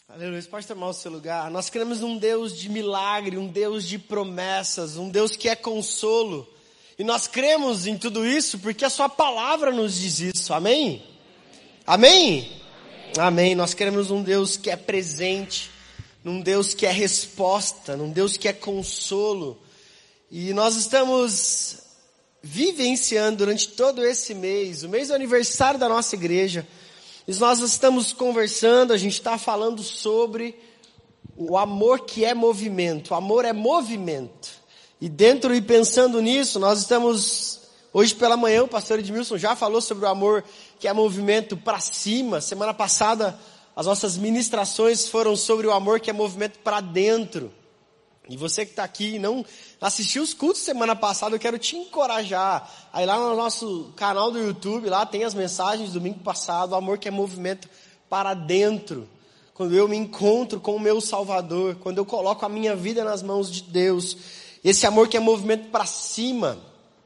Aleluia, você pode tomar o seu lugar. Nós queremos um Deus de milagre, um Deus de promessas, um Deus que é consolo. E nós cremos em tudo isso porque a sua palavra nos diz isso, amém? Amém? Amém. Nós queremos um Deus que é presente, um Deus que é resposta, um Deus que é consolo. E nós estamos vivenciando durante todo esse mês, o mês do aniversário da nossa igreja. E nós estamos conversando, a gente está falando sobre o amor que é movimento. O amor é movimento. E dentro e pensando nisso, nós estamos, hoje pela manhã, o pastor Edmilson já falou sobre o amor que é movimento para cima. Semana passada, as nossas ministrações foram sobre o amor que é movimento para dentro. E você que está aqui e não assistiu os cultos semana passada, eu quero te encorajar. Aí lá no nosso canal do YouTube, lá tem as mensagens do domingo passado, o amor que é movimento para dentro. Quando eu me encontro com o meu Salvador, quando eu coloco a minha vida nas mãos de Deus. Esse amor que é movimento para cima.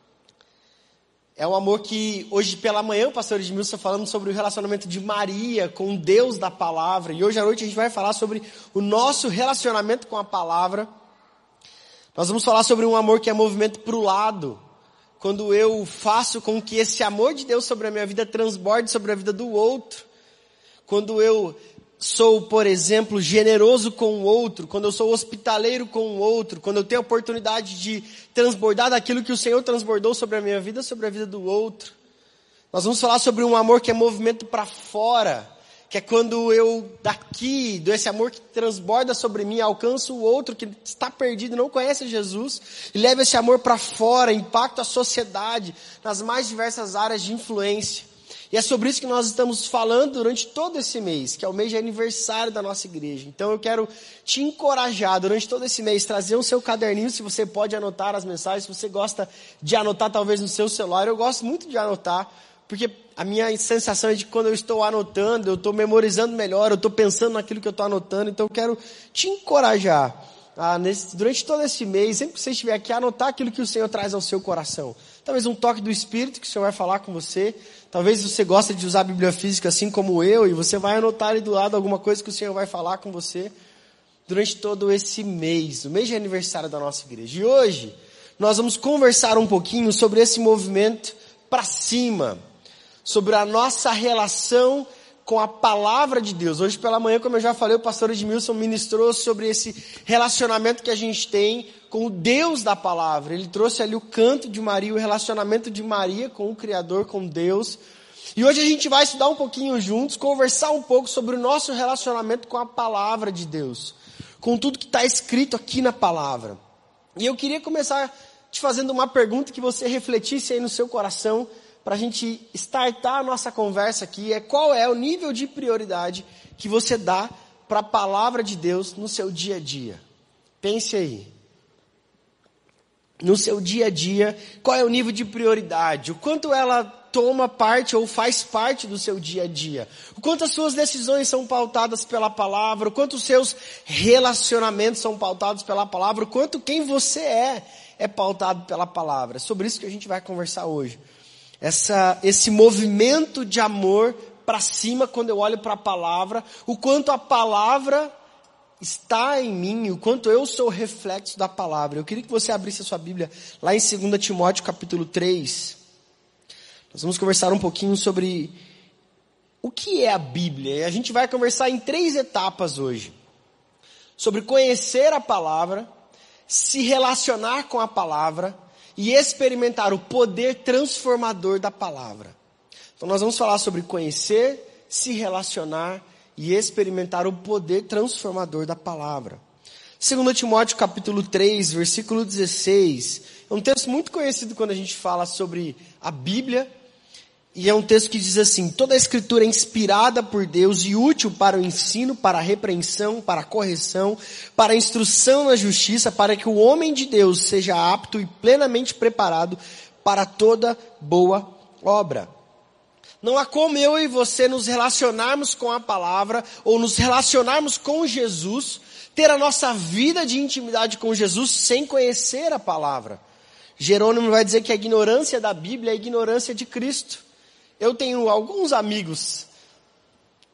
É um amor que hoje pela manhã o pastor Edmilson falando sobre o relacionamento de Maria com Deus da palavra. E hoje à noite a gente vai falar sobre o nosso relacionamento com a palavra. Nós vamos falar sobre um amor que é movimento para o lado. Quando eu faço com que esse amor de Deus sobre a minha vida transborde sobre a vida do outro. Quando eu sou, por exemplo, generoso com o outro. Quando eu sou hospitaleiro com o outro. Quando eu tenho a oportunidade de transbordar daquilo que o Senhor transbordou sobre a minha vida, sobre a vida do outro. Nós vamos falar sobre um amor que é movimento para fora. Que é quando eu daqui, desse amor que transborda sobre mim, alcanço o outro que está perdido, não conhece Jesus, e leva esse amor para fora, impacta a sociedade, nas mais diversas áreas de influência. E é sobre isso que nós estamos falando durante todo esse mês, que é o mês de aniversário da nossa igreja. Então eu quero te encorajar durante todo esse mês, trazer o seu caderninho, se você pode anotar as mensagens, se você gosta de anotar talvez no seu celular, eu gosto muito de anotar, porque a minha sensação é de que quando eu estou anotando, eu estou memorizando melhor, eu estou pensando naquilo que eu estou anotando. Então eu quero te encorajar durante todo esse mês, sempre que você estiver aqui, a anotar aquilo que o Senhor traz ao seu coração. Talvez um toque do Espírito que o Senhor vai falar com você. Talvez você goste de usar a Bíblia física assim como eu, e você vai anotar ali do lado alguma coisa que o Senhor vai falar com você durante todo esse mês, o mês de aniversário da nossa igreja. E hoje nós vamos conversar um pouquinho sobre esse movimento para cima, sobre a nossa relação com a palavra de Deus. Hoje pela manhã, como eu já falei, o pastor Edmilson ministrou sobre esse relacionamento que a gente tem com o Deus da palavra. Ele trouxe ali o canto de Maria, o relacionamento de Maria com o Criador, com Deus. E hoje a gente vai estudar um pouquinho juntos, conversar um pouco sobre o nosso relacionamento com a palavra de Deus, com tudo que está escrito aqui na palavra. E eu queria começar te fazendo uma pergunta que você refletisse aí no seu coração, para a gente startar a nossa conversa aqui, qual é o nível de prioridade que você dá para a palavra de Deus no seu dia a dia? Pense aí. No seu dia a dia, qual é o nível de prioridade? O quanto ela toma parte ou faz parte do seu dia a dia? O quanto as suas decisões são pautadas pela palavra? O quanto os seus relacionamentos são pautados pela palavra? O quanto quem você é pautado pela palavra? É sobre isso que a gente vai conversar hoje. Esse movimento de amor para cima quando eu olho para a palavra, o quanto a palavra está em mim, o quanto eu sou reflexo da palavra. Eu queria que você abrisse a sua Bíblia lá em 2 Timóteo capítulo 3. Nós vamos conversar um pouquinho sobre o que é a Bíblia. E a gente vai conversar em 3 etapas hoje. Sobre conhecer a palavra, se relacionar com a palavra e experimentar o poder transformador da palavra. Então nós vamos falar sobre conhecer, se relacionar e experimentar o poder transformador da palavra. 2 Timóteo capítulo 3, versículo 16. É um texto muito conhecido quando a gente fala sobre a Bíblia. E é um texto que diz assim: toda a escritura é inspirada por Deus e útil para o ensino, para a repreensão, para a correção, para a instrução na justiça, para que o homem de Deus seja apto e plenamente preparado para toda boa obra. Não há como eu e você nos relacionarmos com a palavra, ou nos relacionarmos com Jesus, ter a nossa vida de intimidade com Jesus sem conhecer a palavra. Jerônimo vai dizer que a ignorância da Bíblia é a ignorância de Cristo. Eu tenho alguns amigos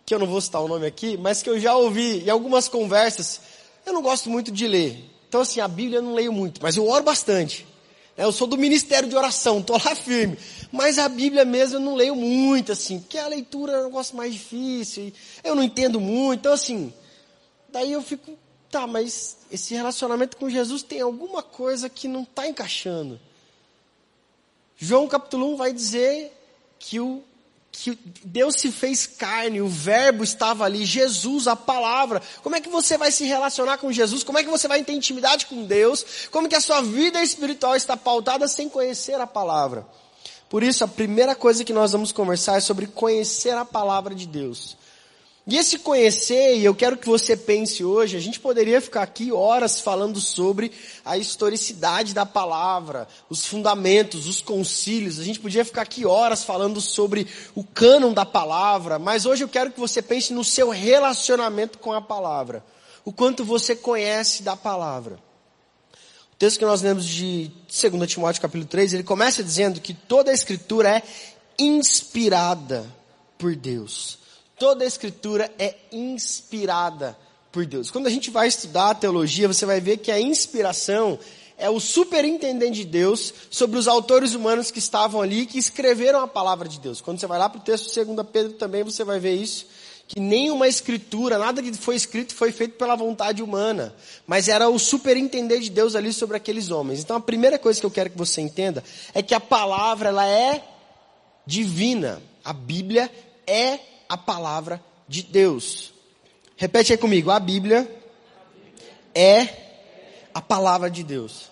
que eu não vou citar o nome aqui, mas que eu já ouvi em algumas conversas. Eu não gosto muito de ler. Então assim, a Bíblia eu não leio muito, mas eu oro bastante. Eu sou do ministério de oração, estou lá firme. Mas a Bíblia mesmo eu não leio muito, assim, porque a leitura é um negócio mais difícil, eu não entendo muito. Então assim, daí eu fico, tá, mas esse relacionamento com Jesus tem alguma coisa que não está encaixando. João capítulo 1 vai dizer que Deus se fez carne, o verbo estava ali, Jesus, a palavra. Como é que você vai se relacionar com Jesus? Como é que você vai ter intimidade com Deus? Como que a sua vida espiritual está pautada sem conhecer a palavra? Por isso, a primeira coisa que nós vamos conversar é sobre conhecer a palavra de Deus. E esse conhecer, e eu quero que você pense hoje, a gente poderia ficar aqui horas falando sobre a historicidade da palavra, os fundamentos, os concílios, a gente podia ficar aqui horas falando sobre o cânon da palavra, mas hoje eu quero que você pense no seu relacionamento com a palavra, o quanto você conhece da palavra. O texto que nós lemos de 2 Timóteo capítulo 3, ele começa dizendo que toda a escritura é inspirada por Deus. Toda a escritura é inspirada por Deus. Quando a gente vai estudar a teologia, você vai ver que a inspiração é o superintendente de Deus sobre os autores humanos que estavam ali, que escreveram a palavra de Deus. Quando você vai lá para o texto de 2 Pedro também, você vai ver isso, que nenhuma escritura, nada que foi escrito foi feito pela vontade humana, mas era o superintendente de Deus ali sobre aqueles homens. Então a primeira coisa que eu quero que você entenda é que a palavra, ela é divina. A Bíblia é a palavra de Deus. Repete aí comigo, a Bíblia é a palavra de Deus.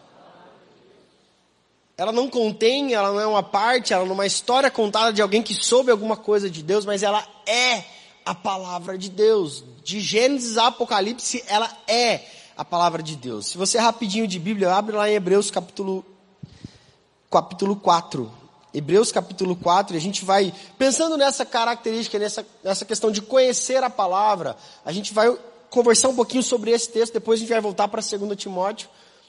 Ela não contém, ela não é uma parte, ela não é uma história contada de alguém que soube alguma coisa de Deus, mas ela é a palavra de Deus. De Gênesis a Apocalipse, ela é a palavra de Deus. Se você é rapidinho de Bíblia, abre lá em Hebreus capítulo 4. Hebreus capítulo 4, e a gente vai, pensando nessa característica, nessa questão de conhecer a palavra, a gente vai conversar um pouquinho sobre esse texto, depois a gente vai voltar para 2 Timóteo.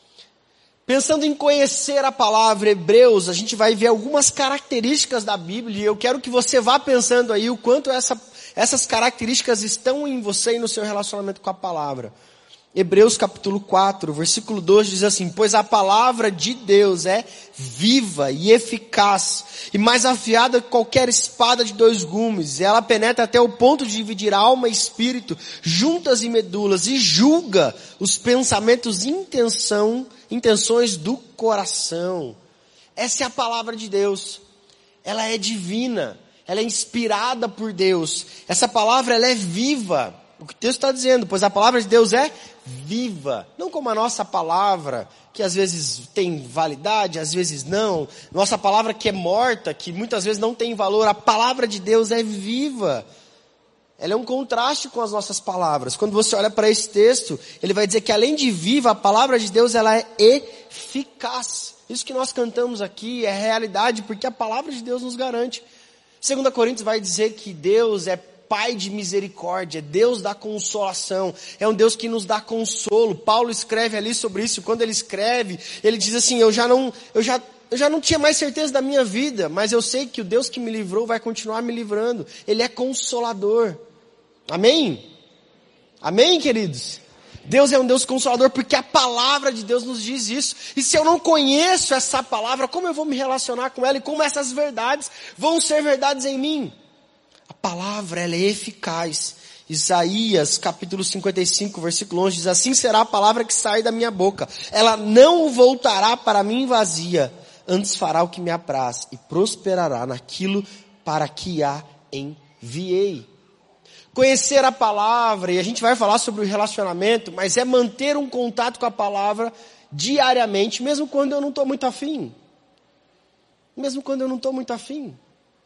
Pensando em conhecer a palavra, Hebreus, a gente vai ver algumas características da Bíblia, e eu quero que você vá pensando aí o quanto essas características estão em você e no seu relacionamento com a palavra. Hebreus capítulo 4, versículo 2 diz assim: pois a palavra de Deus é viva e eficaz, e mais afiada que qualquer espada de 2 gumes, e ela penetra até o ponto de dividir alma e espírito, juntas e medulas, e julga os pensamentos e intenções do coração. Essa é a palavra de Deus. Ela é divina, ela é inspirada por Deus. Essa palavra, ela é viva. O que o texto está dizendo, pois a palavra de Deus é viva. Não como a nossa palavra, que às vezes tem validade, às vezes não. Nossa palavra que é morta, que muitas vezes não tem valor. A palavra de Deus é viva. Ela é um contraste com as nossas palavras. Quando você olha para esse texto, ele vai dizer que além de viva, a palavra de Deus, ela é eficaz. Isso que nós cantamos aqui é realidade, porque a palavra de Deus nos garante. 2 Coríntios vai dizer que Deus é Pai de misericórdia, Deus da consolação, é um Deus que nos dá consolo. Paulo escreve ali sobre isso, quando ele escreve, ele diz assim, eu já não tinha mais certeza da minha vida, mas eu sei que o Deus que me livrou vai continuar me livrando. Ele é consolador. Amém? Amém, queridos? Deus é um Deus consolador porque a palavra de Deus nos diz isso. E se eu não conheço essa palavra, como eu vou me relacionar com ela e como essas verdades vão ser verdades em mim? A palavra, ela é eficaz. Isaías capítulo 55, versículo 11 diz: assim será a palavra que sai da minha boca. Ela não voltará para mim vazia, antes fará o que me apraz e prosperará naquilo para que a enviei. Conhecer a palavra, e a gente vai falar sobre o relacionamento, mas é manter um contato com a palavra diariamente, mesmo quando eu não estou muito afim. Mesmo quando eu não estou muito afim.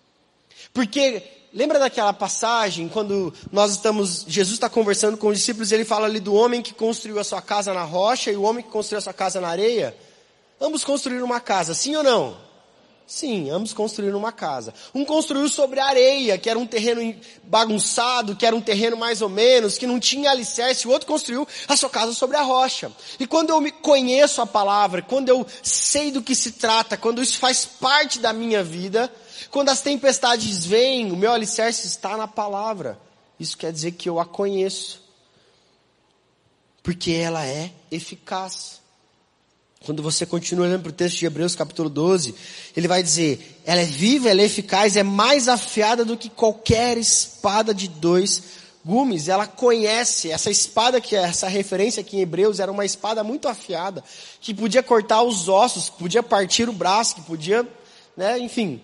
Porque lembra daquela passagem quando Jesus está conversando com os discípulos e ele fala ali do homem que construiu a sua casa na rocha e o homem que construiu a sua casa na areia? Ambos construíram uma casa, sim ou não? Sim, ambos construíram uma casa. Um construiu sobre a areia, que era um terreno bagunçado, que era um terreno mais ou menos, que não tinha alicerce. O outro construiu a sua casa sobre a rocha. E quando eu conheço a palavra, quando eu sei do que se trata, quando isso faz parte da minha vida, quando as tempestades vêm, o meu alicerce está na palavra. isso quer dizer que eu a conheço. Porque ela é eficaz. Quando você continua olhando para o texto de Hebreus capítulo 12, ele vai dizer, ela é viva, ela é eficaz, é mais afiada do que qualquer espada de 2 gumes. Ela conhece, essa espada, que é essa referência aqui em Hebreus, era uma espada muito afiada, que podia cortar os ossos, que podia partir o braço, que podia, enfim.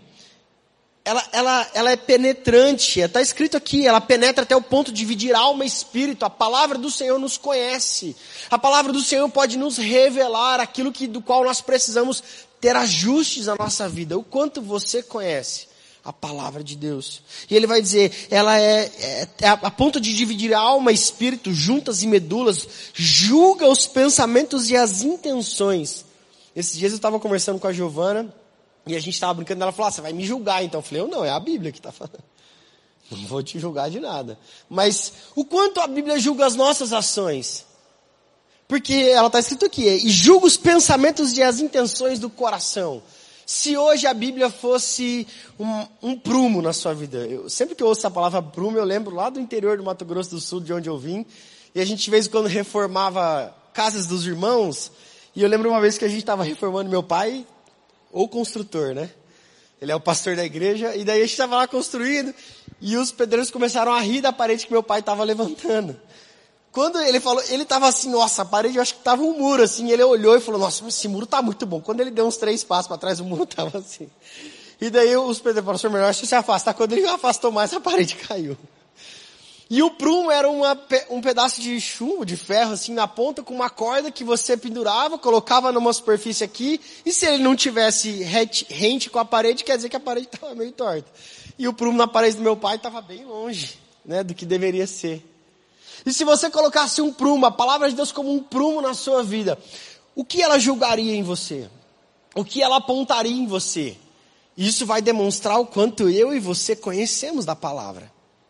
Ela é penetrante, está escrito aqui, ela penetra até o ponto de dividir alma e espírito. A palavra do Senhor nos conhece. A palavra do Senhor pode nos revelar aquilo do qual nós precisamos ter ajustes na nossa vida. O quanto você conhece a palavra de Deus. E ele vai dizer, ela é a ponto de dividir alma e espírito, juntas e medulas, julga os pensamentos e as intenções. Esses dias eu estava conversando com a Giovana, e a gente estava brincando, ela falou, você vai me julgar então. Eu falei, não, é a Bíblia que está falando. Não vou te julgar de nada. Mas o quanto a Bíblia julga as nossas ações? Porque ela está escrito aqui, e julga os pensamentos e as intenções do coração. Se hoje a Bíblia fosse um prumo na sua vida, sempre que eu ouço essa palavra prumo, eu lembro lá do interior do Mato Grosso do Sul, de onde eu vim, e a gente de vez em quando reformava casas dos irmãos, e eu lembro uma vez que a gente estava reformando meu pai, ou construtor, né? Ele é o pastor da igreja, e daí a gente estava lá construindo, e os pedreiros começaram a rir da parede que meu pai estava levantando. Quando ele falou, ele estava assim, nossa, a parede, eu acho que estava um muro, assim, ele olhou e falou, nossa, esse muro está muito bom. Quando ele deu uns 3 passos para trás, o muro estava assim. E daí os pedreiros falaram, senhor, melhor se afastar. Quando ele afastou mais, a parede caiu. E o prumo era um pedaço de chumbo, de ferro, assim, na ponta, com uma corda que você pendurava, colocava numa superfície aqui, e se ele não tivesse rente com a parede, quer dizer que a parede estava meio torta. E o prumo na parede do meu pai estava bem longe, do que deveria ser. E se você colocasse um prumo, a palavra de Deus como um prumo na sua vida, o que ela julgaria em você? O que ela apontaria em você? Isso vai demonstrar o quanto eu e você conhecemos da palavra.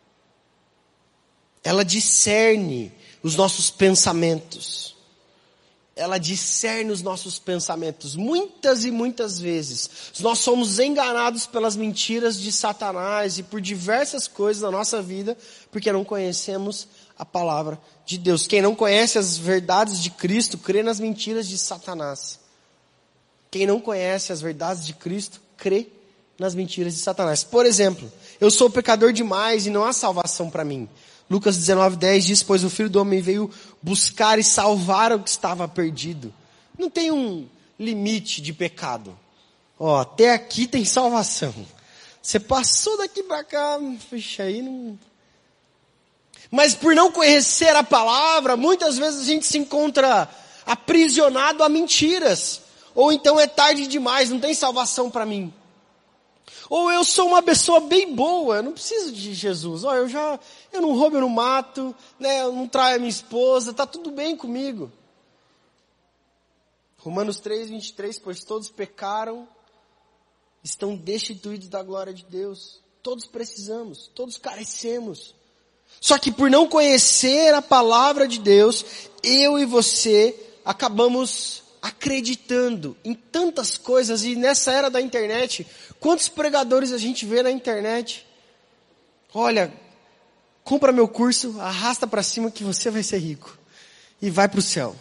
Ela discerne os nossos pensamentos. Ela discerne os nossos pensamentos. Muitas e muitas vezes, nós somos enganados pelas mentiras de Satanás e por diversas coisas na nossa vida, porque não conhecemos a palavra de Deus. Quem não conhece as verdades de Cristo, crê nas mentiras de Satanás. Quem não conhece as verdades de Cristo, crê nas mentiras de Satanás. Por exemplo, eu sou pecador demais e não há salvação para mim. Lucas 19:10 diz, pois o Filho do Homem veio buscar e salvar o que estava perdido. Não tem um limite de pecado. Até aqui tem salvação. Você passou daqui para cá, fecha aí. Não... Mas por não conhecer a palavra, muitas vezes a gente se encontra aprisionado a mentiras. Ou então é tarde demais, não tem salvação para mim. Ou eu sou uma pessoa bem boa, eu não preciso de Jesus. Eu não roubo, eu não mato, eu não traio a minha esposa, está tudo bem comigo. Romanos 3:23, pois todos pecaram, estão destituídos da glória de Deus. Todos precisamos, todos carecemos. Só que por não conhecer a palavra de Deus, eu e você acabamos acreditando em tantas coisas. E nessa era da internet, quantos pregadores a gente vê na internet? Olha, compra meu curso, arrasta para cima que você vai ser rico. E vai para o céu.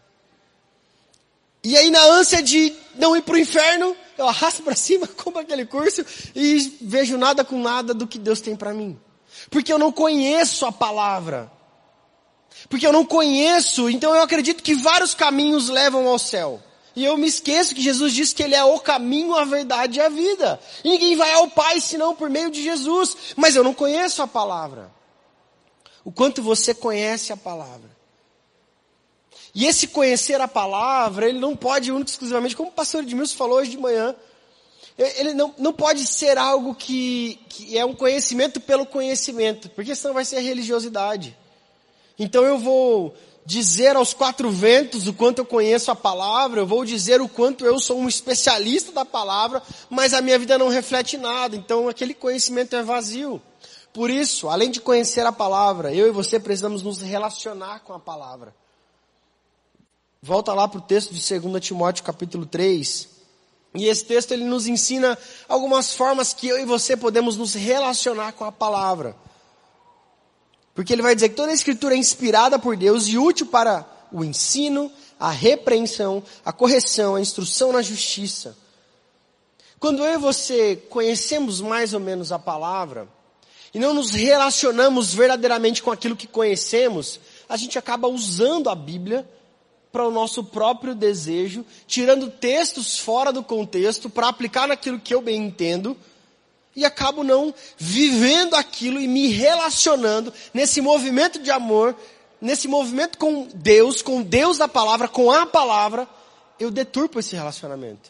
E aí na ânsia de não ir para o inferno, eu arrasto para cima, compro aquele curso e vejo nada com nada do que Deus tem para mim. Porque eu não conheço a palavra. Porque eu não conheço, então eu acredito que vários caminhos levam ao céu. E eu me esqueço que Jesus disse que Ele é o caminho, a verdade e a vida. E ninguém vai ao Pai senão por meio de Jesus. Mas eu não conheço a palavra. O quanto você conhece a palavra. E esse conhecer a palavra, ele não pode único exclusivamente, como o pastor Edmilson falou hoje de manhã, ele não pode ser algo que é um conhecimento pelo conhecimento, porque senão vai ser religiosidade. Então eu vou dizer aos 4 ventos o quanto eu conheço a palavra, eu vou dizer o quanto eu sou um especialista da palavra, mas a minha vida não reflete nada, então aquele conhecimento é vazio. Por isso, além de conhecer a palavra, eu e você precisamos nos relacionar com a palavra. Volta lá para o texto de 2 Timóteo capítulo 3, e esse texto ele nos ensina algumas formas que eu e você podemos nos relacionar com a palavra. Porque ele vai dizer que toda a Escritura é inspirada por Deus e útil para o ensino, a repreensão, a correção, a instrução na justiça. Quando eu e você conhecemos mais ou menos a palavra, e não nos relacionamos verdadeiramente com aquilo que conhecemos, a gente acaba usando a Bíblia para o nosso próprio desejo, tirando textos fora do contexto para aplicar naquilo que eu bem entendo, e acabo não vivendo aquilo e me relacionando nesse movimento de amor, nesse movimento com Deus da palavra, com a palavra, eu deturpo esse relacionamento.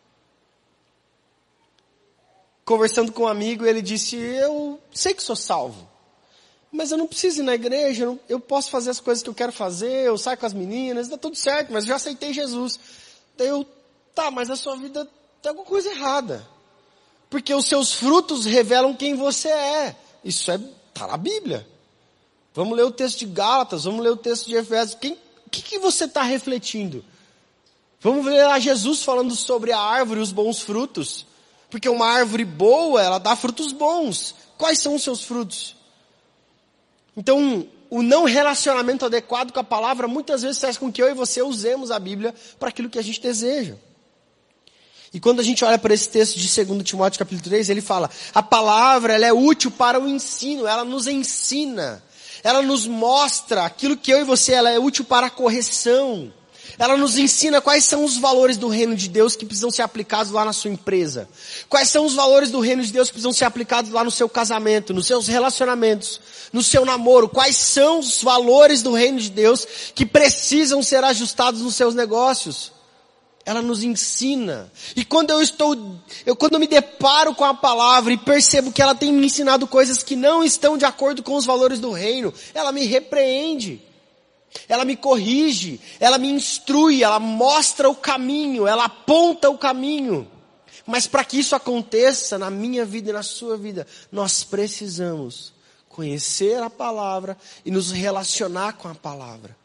Conversando com um amigo, ele disse, eu sei que sou salvo, mas eu não preciso ir na igreja, eu posso fazer as coisas que eu quero fazer, eu saio com as meninas, dá tudo certo, mas eu já aceitei Jesus. Daí mas a sua vida tem alguma coisa errada. Porque os seus frutos revelam quem você é. Isso está na Bíblia. Vamos ler o texto de Gálatas, vamos ler o texto de Efésios. O que você está refletindo? Vamos ver lá Jesus falando sobre a árvore e os bons frutos. Porque uma árvore boa, ela dá frutos bons. Quais são os seus frutos? Então, o não relacionamento adequado com a palavra muitas vezes faz com que eu e você usemos a Bíblia para aquilo que a gente deseja. E quando a gente olha para esse texto de 2 Timóteo capítulo 3, ele fala, a palavra ela é útil para o ensino, ela nos ensina, ela nos mostra aquilo que eu e você, ela é útil para a correção. Ela nos ensina quais são os valores do reino de Deus que precisam ser aplicados lá na sua empresa. Quais são os valores do reino de Deus que precisam ser aplicados lá no seu casamento, nos seus relacionamentos, no seu namoro. Quais são os valores do reino de Deus que precisam ser ajustados nos seus negócios. Ela nos ensina. E quando quando eu me deparo com a palavra e percebo que ela tem me ensinado coisas que não estão de acordo com os valores do reino, ela me repreende. Ela me corrige, ela me instrui, ela mostra o caminho, ela aponta o caminho. Mas para que isso aconteça na minha vida e na sua vida, nós precisamos conhecer a palavra e nos relacionar com a palavra.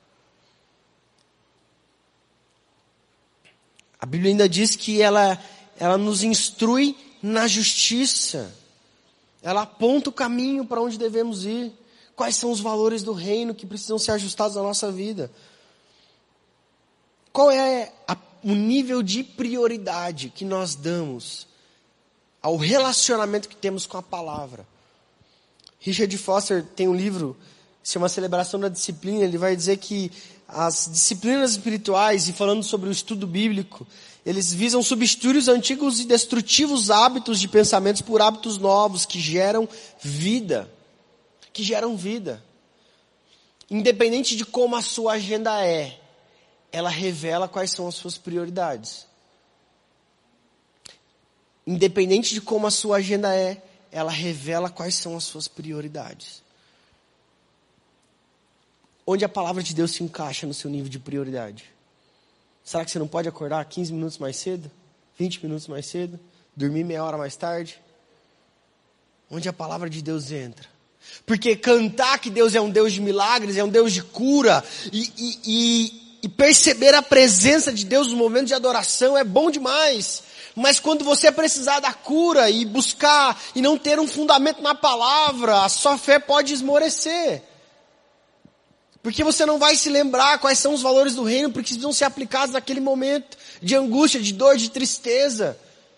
A Bíblia ainda diz que ela nos instrui na justiça. Ela aponta o caminho para onde devemos ir. Quais são os valores do reino que precisam ser ajustados na nossa vida? Qual é o nível de prioridade que nós damos ao relacionamento que temos com a palavra? Richard Foster tem um livro que se chama Celebração da Disciplina. Ele vai dizer que as disciplinas espirituais, e falando sobre o estudo bíblico, eles visam substituir os antigos e destrutivos hábitos de pensamentos por hábitos novos que geram vida. Independente de como a sua agenda ela revela quais são as suas prioridades. Independente de como a sua agenda ela revela quais são as suas prioridades. Onde a palavra de Deus se encaixa no seu nível de prioridade? Será que você não pode acordar 15 minutos mais cedo? 20 minutos mais cedo? Dormir meia hora mais tarde? Onde a palavra de Deus entra? Porque cantar que Deus é um Deus de milagres, é um Deus de cura, e perceber a presença de Deus no momento de adoração é bom demais. Mas quando você precisar da cura e buscar e não ter um fundamento na palavra, a sua fé pode esmorecer. Porque você não vai se lembrar quais são os valores do reino, porque precisam ser aplicados naquele momento de angústia, de dor, de tristeza.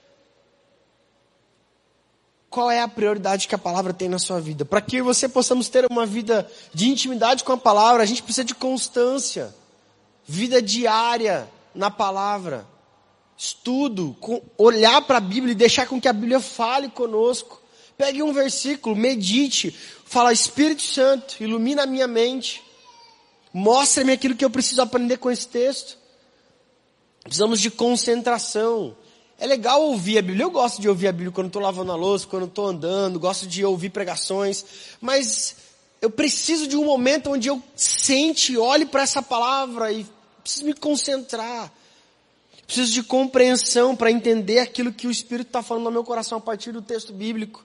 Qual é a prioridade que a palavra tem na sua vida? Para que você possamos ter uma vida de intimidade com a palavra, a gente precisa de constância. Vida diária na palavra. Estudo, olhar para a Bíblia e deixar com que a Bíblia fale conosco. Pegue um versículo, medite, fala, Espírito Santo, ilumina a minha mente. Mostra-me aquilo que eu preciso aprender com esse texto. Precisamos de concentração. É legal ouvir a Bíblia. Eu gosto de ouvir a Bíblia quando estou lavando a louça, quando estou andando. Gosto de ouvir pregações. Mas eu preciso de um momento onde eu sente e olhe para essa palavra e preciso me concentrar. Preciso de compreensão para entender aquilo que o Espírito está falando no meu coração a partir do texto bíblico.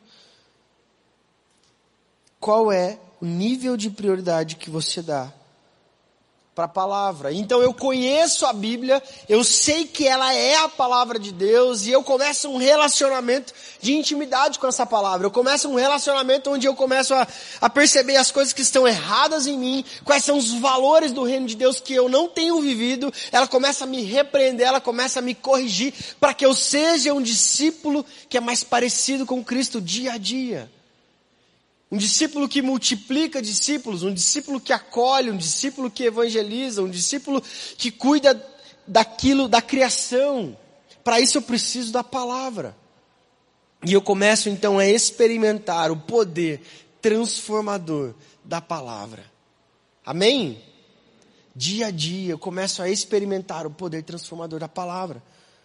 Qual é o nível de prioridade que você dá para a palavra. Então eu conheço a Bíblia, eu sei que ela é a palavra de Deus e eu começo um relacionamento de intimidade com essa palavra. Eu começo um relacionamento onde eu começo a perceber as coisas que estão erradas em mim, quais são os valores do reino de Deus que eu não tenho vivido. Ela começa a me repreender, ela começa a me corrigir para que eu seja um discípulo que é mais parecido com Cristo dia a dia. Um discípulo que multiplica discípulos, um discípulo que acolhe, um discípulo que evangeliza, um discípulo que cuida daquilo, da criação. Para isso eu preciso da palavra. E eu começo então a experimentar o poder transformador da palavra. Amém? Dia a dia eu começo a experimentar o poder transformador da palavra.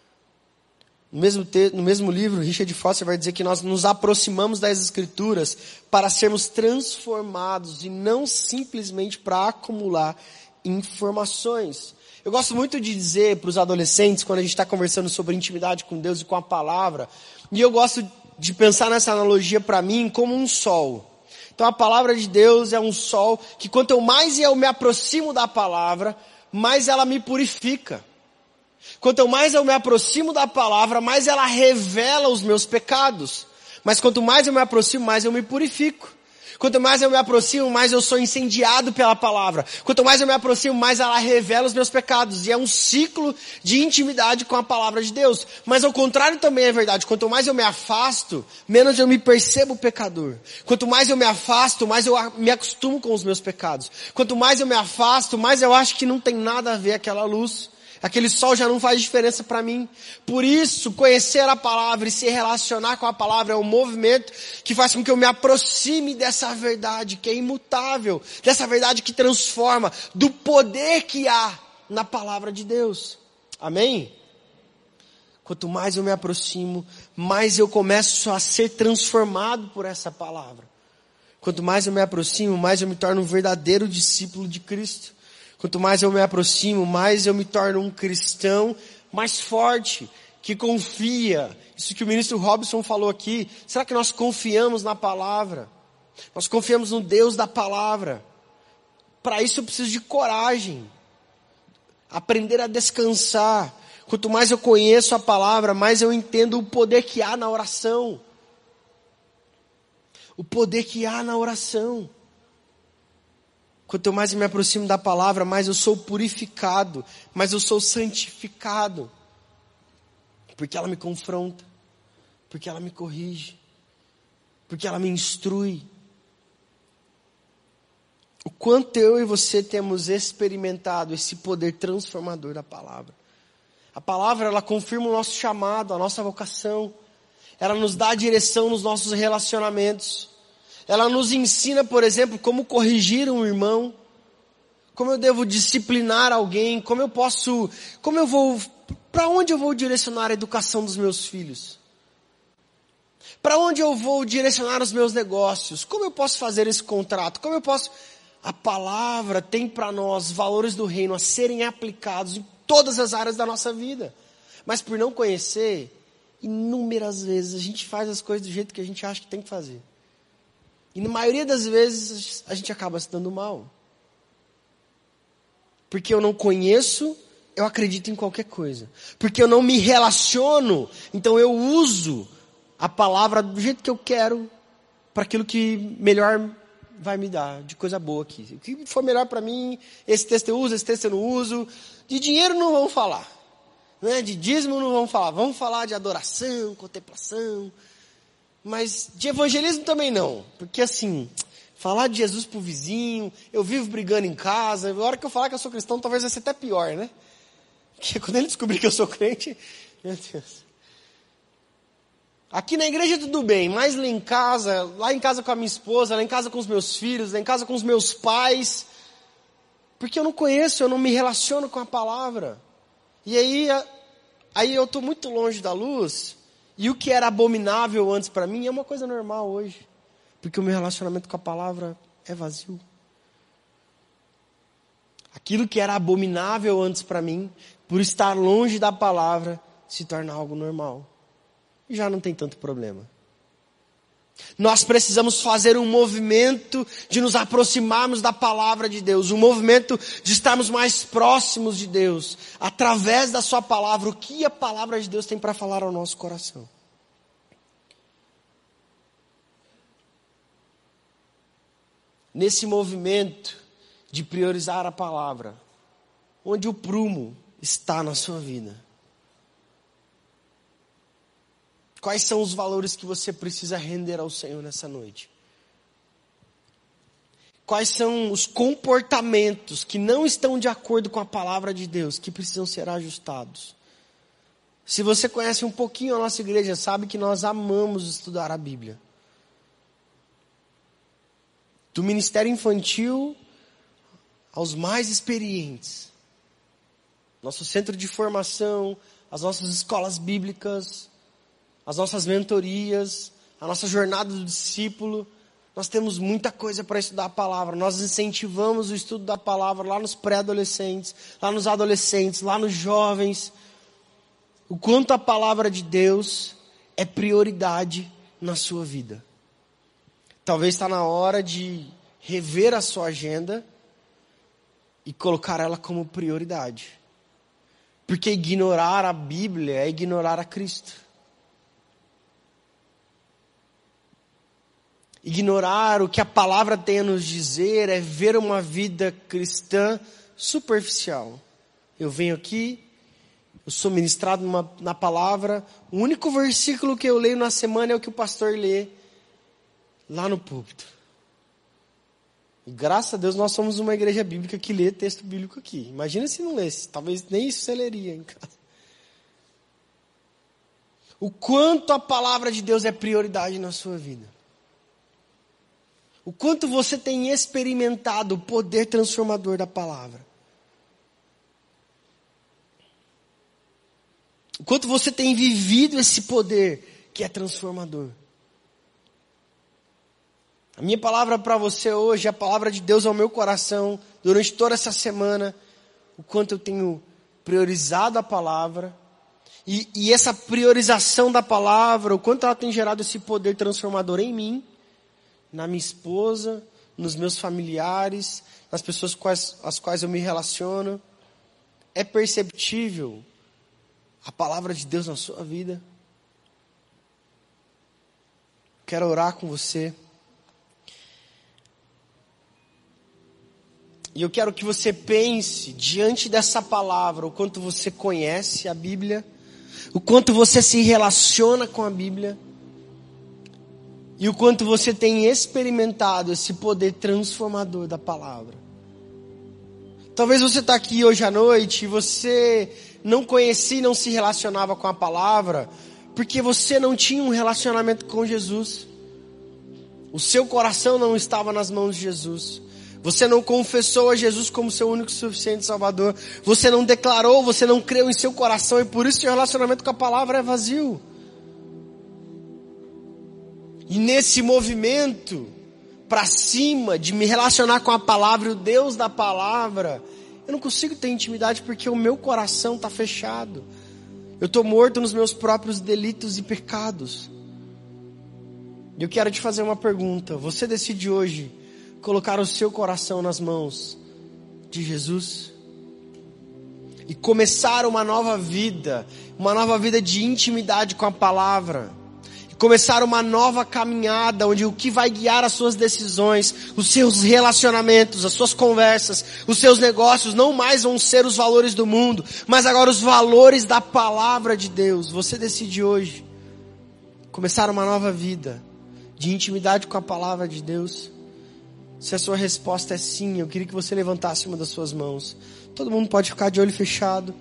No mesmo livro, Richard Foster vai dizer que nós nos aproximamos das Escrituras para sermos transformados e não simplesmente para acumular informações. Eu gosto muito de dizer para os adolescentes, quando a gente está conversando sobre intimidade com Deus e com a palavra, e eu gosto de pensar nessa analogia para mim como um sol. Então a palavra de Deus é um sol que quanto mais eu me aproximo da palavra, mais ela me purifica. Quanto mais eu me aproximo da palavra, mais ela revela os meus pecados. Mas quanto mais eu me aproximo, mais eu me purifico. Quanto mais eu me aproximo, mais eu sou incendiado pela palavra. Quanto mais eu me aproximo, mais ela revela os meus pecados. E é um ciclo de intimidade com a palavra de Deus. Mas ao contrário também é verdade. Quanto mais eu me afasto, menos eu me percebo pecador. Quanto mais eu me afasto, mais eu me acostumo com os meus pecados. Quanto mais eu me afasto, mais eu acho que não tem nada a ver aquela luz. Aquele sol já não faz diferença para mim. Por isso, conhecer a palavra e se relacionar com a palavra é um movimento que faz com que eu me aproxime dessa verdade que é imutável, dessa verdade que transforma, do poder que há na palavra de Deus. Amém? Quanto mais eu me aproximo, mais eu começo a ser transformado por essa palavra. Quanto mais eu me aproximo, mais eu me torno um verdadeiro discípulo de Cristo. Quanto mais eu me aproximo, mais eu me torno um cristão mais forte, que confia. Isso que o ministro Robson falou aqui. Será que nós confiamos na palavra? Nós confiamos no Deus da palavra. Para isso eu preciso de coragem. Aprender a descansar. Quanto mais eu conheço a palavra, mais eu entendo o poder que há na oração. O poder que há na oração. Quanto mais eu me aproximo da palavra, mais eu sou purificado, mais eu sou santificado. Porque ela me confronta, porque ela me corrige, porque ela me instrui. O quanto eu e você temos experimentado esse poder transformador da palavra. A palavra, ela confirma o nosso chamado, a nossa vocação. Ela nos dá direção nos nossos relacionamentos. Ela nos ensina, por exemplo, como corrigir um irmão, como eu devo disciplinar alguém, para onde eu vou direcionar a educação dos meus filhos? Para onde eu vou direcionar os meus negócios? Como eu posso fazer esse contrato? A palavra tem para nós valores do reino a serem aplicados em todas as áreas da nossa vida. Mas por não conhecer, inúmeras vezes a gente faz as coisas do jeito que a gente acha que tem que fazer. E na maioria das vezes a gente acaba se dando mal. Porque eu não conheço, eu acredito em qualquer coisa. Porque eu não me relaciono, então eu uso a palavra do jeito que eu quero, para aquilo que melhor vai me dar, de coisa boa aqui. O que for melhor para mim, esse texto eu uso, esse texto eu não uso. De dinheiro não vamos falar. Né? De dízimo não vamos falar. Vamos falar de adoração, contemplação. Mas de evangelismo também não. Porque assim, falar de Jesus pro vizinho, eu vivo brigando em casa, a hora que eu falar que eu sou cristão, talvez vai ser até pior, né? Porque quando ele descobrir que eu sou crente, meu Deus. Aqui na igreja tudo bem, mas lá em casa com a minha esposa, lá em casa com os meus filhos, lá em casa com os meus pais, porque eu não conheço, eu não me relaciono com a palavra. E aí eu estou muito longe da luz. E o que era abominável antes para mim é uma coisa normal hoje. Porque o meu relacionamento com a palavra é vazio. Aquilo que era abominável antes para mim, por estar longe da palavra, se torna algo normal. E já não tem tanto problema. Nós precisamos fazer um movimento de nos aproximarmos da palavra de Deus, um movimento de estarmos mais próximos de Deus, através da sua palavra, o que a palavra de Deus tem para falar ao nosso coração. Nesse movimento de priorizar a palavra, onde o prumo está na sua vida? Quais são os valores que você precisa render ao Senhor nessa noite? Quais são os comportamentos que não estão de acordo com a palavra de Deus, que precisam ser ajustados? Se você conhece um pouquinho a nossa igreja, sabe que nós amamos estudar a Bíblia. Do ministério infantil aos mais experientes. Nosso centro de formação, as nossas escolas bíblicas, as nossas mentorias, a nossa jornada do discípulo. Nós temos muita coisa para estudar a palavra. Nós incentivamos o estudo da palavra lá nos pré-adolescentes, lá nos adolescentes, lá nos jovens. O quanto a palavra de Deus é prioridade na sua vida. Talvez está na hora de rever a sua agenda e colocar ela como prioridade. Porque ignorar a Bíblia é ignorar a Cristo. Ignorar o que a palavra tem a nos dizer é ver uma vida cristã superficial. Eu venho aqui, eu sou ministrado na palavra, o único versículo que eu leio na semana é o que o pastor lê lá no púlpito. E graças a Deus nós somos uma igreja bíblica que lê texto bíblico aqui. Imagina se não lesse, talvez nem isso você leria em casa. O quanto a palavra de Deus é prioridade na sua vida. O quanto você tem experimentado o poder transformador da palavra. O quanto você tem vivido esse poder que é transformador. A minha palavra para você hoje, a palavra de Deus ao meu coração, durante toda essa semana, o quanto eu tenho priorizado a palavra, e essa priorização da palavra, o quanto ela tem gerado esse poder transformador em mim, na minha esposa, nos meus familiares, nas pessoas com as quais eu me relaciono. É perceptível a palavra de Deus na sua vida? Quero orar com você. E eu quero que você pense, diante dessa palavra, o quanto você conhece a Bíblia, o quanto você se relaciona com a Bíblia, e o quanto você tem experimentado esse poder transformador da palavra. Talvez você está aqui hoje à noite e você não conhecia e não se relacionava com a palavra, porque você não tinha um relacionamento com Jesus. O seu coração não estava nas mãos de Jesus. Você não confessou a Jesus como seu único e suficiente Salvador. Você não declarou, você não creu em seu coração e por isso seu relacionamento com a palavra é vazio. E nesse movimento para cima de me relacionar com a palavra e o Deus da palavra, eu não consigo ter intimidade porque o meu coração está fechado. Eu estou morto nos meus próprios delitos e pecados. E eu quero te fazer uma pergunta. Você decide hoje colocar o seu coração nas mãos de Jesus e começar uma nova vida de intimidade com a palavra, e começar uma nova caminhada onde o que vai guiar as suas decisões, os seus relacionamentos, as suas conversas, os seus negócios não mais vão ser os valores do mundo, mas agora os valores da palavra de Deus. Você decide hoje começar uma nova vida de intimidade com a palavra de Deus? Se a sua resposta é sim, eu queria que você levantasse uma das suas mãos. Todo mundo pode ficar de olho fechado.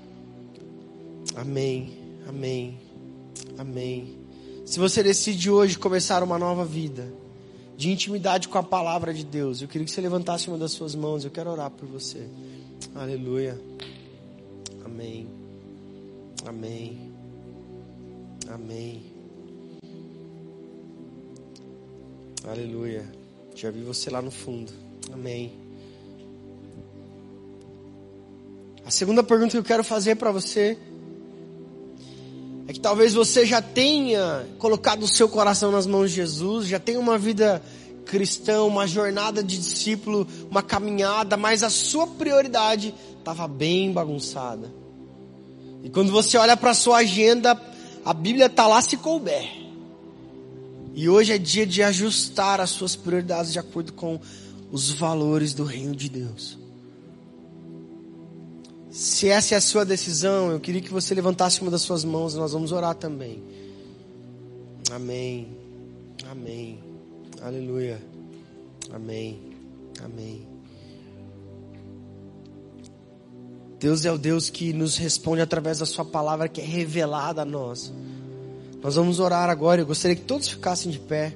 Amém, amém, amém. Se você decide hoje começar uma nova vida de intimidade com a palavra de Deus, eu queria que você levantasse uma das suas mãos. Eu quero orar por você. Aleluia. Amém, amém, amém. Aleluia. Já vi você lá no fundo. Amém. A segunda pergunta que eu quero fazer para você é que talvez você já tenha colocado o seu coração nas mãos de Jesus, já tenha uma vida cristã, uma jornada de discípulo, uma caminhada, mas a sua prioridade estava bem bagunçada. E quando você olha para a sua agenda, a Bíblia está lá se couber. E hoje é dia de ajustar as suas prioridades de acordo com os valores do reino de Deus. Se essa é a sua decisão, eu queria que você levantasse uma das suas mãos e nós vamos orar também. Amém. Amém. Aleluia. Amém. Amém. Deus é o Deus que nos responde através da sua palavra que é revelada a nós. Nós vamos orar agora. Eu gostaria que todos ficassem de pé.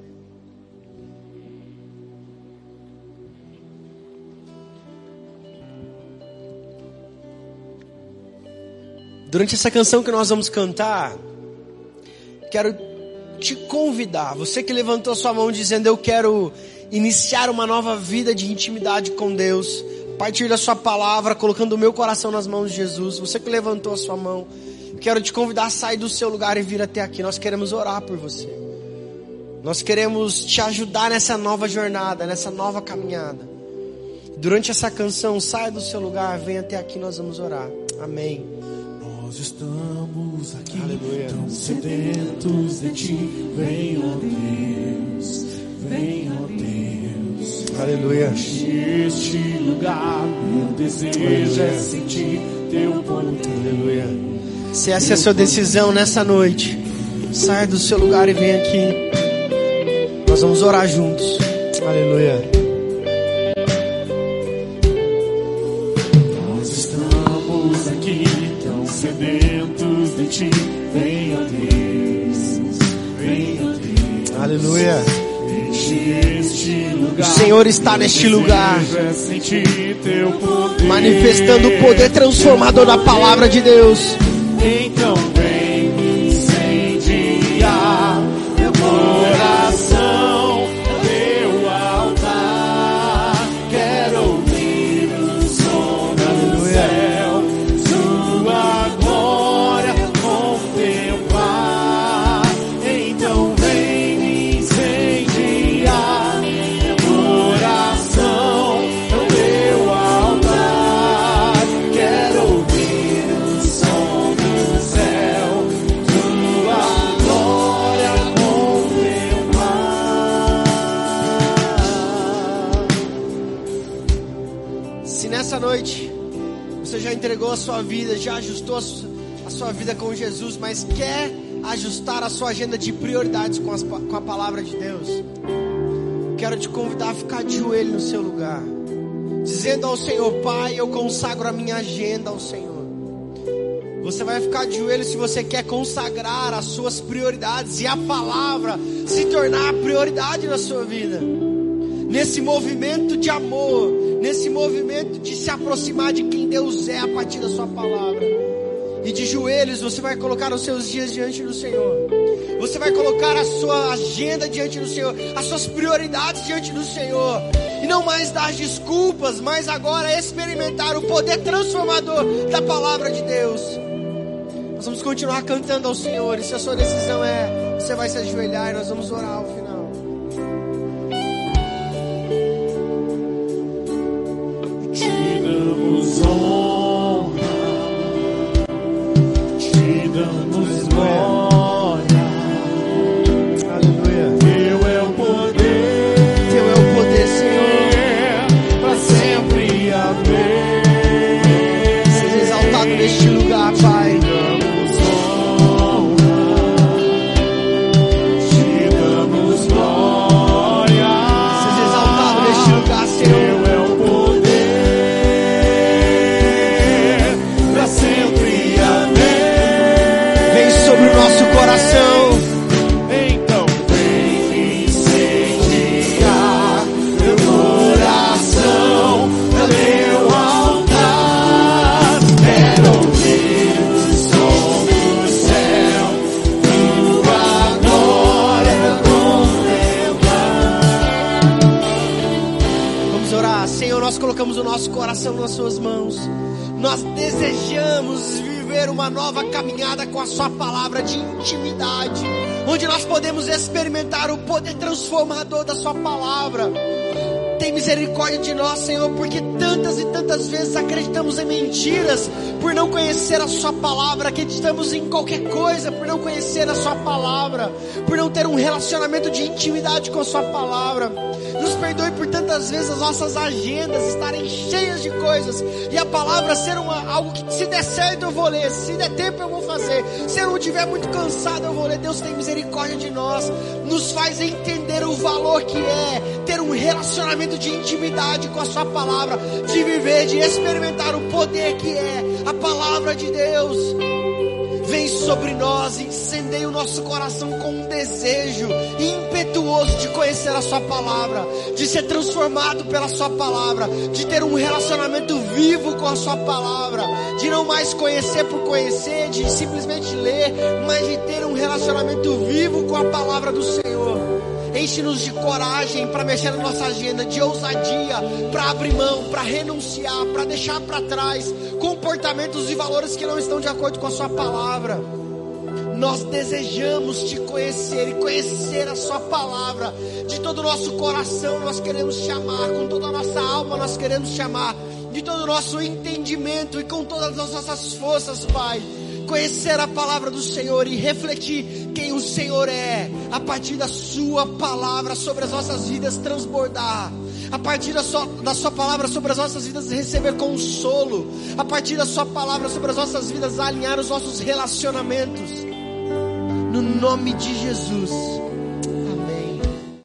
Durante essa canção que nós vamos cantar, quero te convidar, você que levantou sua mão dizendo eu quero iniciar uma nova vida de intimidade com Deus, a partir da sua palavra, colocando o meu coração nas mãos de Jesus. Você que levantou a sua mão, quero te convidar a sair do seu lugar e vir até aqui. Nós queremos orar por você. Nós queremos te ajudar nessa nova jornada, nessa nova caminhada. Durante essa canção, saia do seu lugar, venha até aqui, nós vamos orar. Amém. Nós estamos aqui, Aleluia. tão sedentos de Ti. Vem, ó Deus, vem, ó Deus. Aleluia. Este lugar, meu desejo é sentir Teu poder. Aleluia. Se essa é a sua decisão nessa noite, saia do seu lugar e vem aqui. Nós vamos orar juntos. Aleluia. Nós estamos aqui, tão sedentos de Ti. Vem, ó Deus, vem, ó Deus. Aleluia. Este lugar, O Senhor está neste lugar, desejo é sentir Teu poder. manifestando o poder transformador da palavra de Deus. Então vem incendiar meu coração, teu altar. Quero ouvir o som do céu, sua glória contemplar. Então vem incendiar meu coração, teu altar. Quero ouvir o som do céu, tua glória contemplar. Se nessa noite você já entregou a sua vida, já ajustou a sua vida com Jesus, mas quer ajustar a sua agenda de prioridades com a palavra de Deus, quero te convidar a ficar de joelho no seu lugar, dizendo ao Senhor: Pai, eu consagro a minha agenda ao Senhor. Você vai ficar de joelho se você quer consagrar as suas prioridades e a palavra se tornar a prioridade na sua vida. Nesse movimento de amor, nesse movimento de se aproximar de quem Deus é a partir da sua palavra. E de joelhos você vai colocar os seus dias diante do Senhor. Você vai colocar a sua agenda diante do Senhor, as suas prioridades diante do Senhor. E não mais dar desculpas, mas agora experimentar o poder transformador da palavra de Deus. Nós vamos continuar cantando ao Senhor. E se a sua decisão é, você vai se ajoelhar e nós vamos orar ao final. Te damos honra, te damos glória. Aleluia. Teu é o poder, Teu é o poder, Senhor. para sempre haver. Seja exaltado neste lugar, Pai. Te damos glória. Seja exaltado neste lugar, Senhor. Teu é o poder, para sempre haver. Vem sobre o nosso coração. Então vem incendiar meu coração, meu altar. Quero ouvir o som do céu, tua glória contemplar. Vamos orar. Senhor, nós colocamos o nosso coração nas suas mãos. Nós desejamos viver viver uma nova caminhada com a sua palavra de intimidade, onde nós podemos experimentar o poder transformador da sua palavra. Tem misericórdia de nós, Senhor, porque tantas e tantas vezes acreditamos em mentiras por não conhecer a sua palavra, acreditamos em qualquer coisa por não conhecer a sua palavra, por não ter um relacionamento de intimidade com a sua palavra. Nos perdoe por tantas vezes as nossas agendas estarem cheias de coisas e a palavra ser algo que, se der certo, eu vou ler, se der tempo, eu vou fazer, se eu não estiver muito cansado, eu vou ler. Deus, tem misericórdia de nós, nos faz entender o valor que é ter um relacionamento de intimidade com a sua palavra, de viver, de experimentar o poder que é a palavra de Deus. Vem sobre nós, incendeia o nosso coração com um desejo impetuoso de conhecer a sua palavra, de ser transformado pela sua palavra, de ter um relacionamento vivo com a sua palavra, de não mais conhecer por conhecer, de simplesmente ler, mas de ter um relacionamento vivo com a palavra do Senhor. Enche-nos de coragem para mexer na nossa agenda, de ousadia para abrir mão, para renunciar, para deixar para trás comportamentos e valores que não estão de acordo com a sua palavra. Nós desejamos te conhecer e conhecer a sua palavra. De todo o nosso coração nós queremos te amar, com toda a nossa alma nós queremos te amar, de todo o nosso entendimento e com todas as nossas forças, Pai. Conhecer a palavra do Senhor e refletir quem o Senhor é, a partir da sua palavra sobre as nossas vidas transbordar, a partir da sua palavra sobre as nossas vidas receber consolo, a partir da sua palavra sobre as nossas vidas alinhar os nossos relacionamentos, no nome de Jesus.